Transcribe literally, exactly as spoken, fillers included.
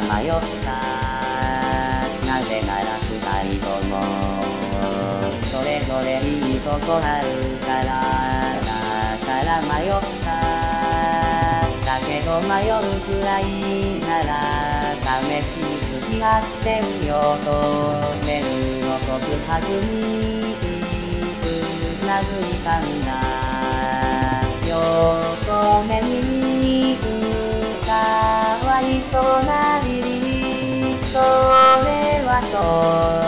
迷った。なぜなら二人ともそれぞれいいとこあるから。だから迷った。だけど迷うくらいなら試しに付き合ってみようとメールの告白にうなずいたんだ。横目に見るかわいそうなリリー、それはそう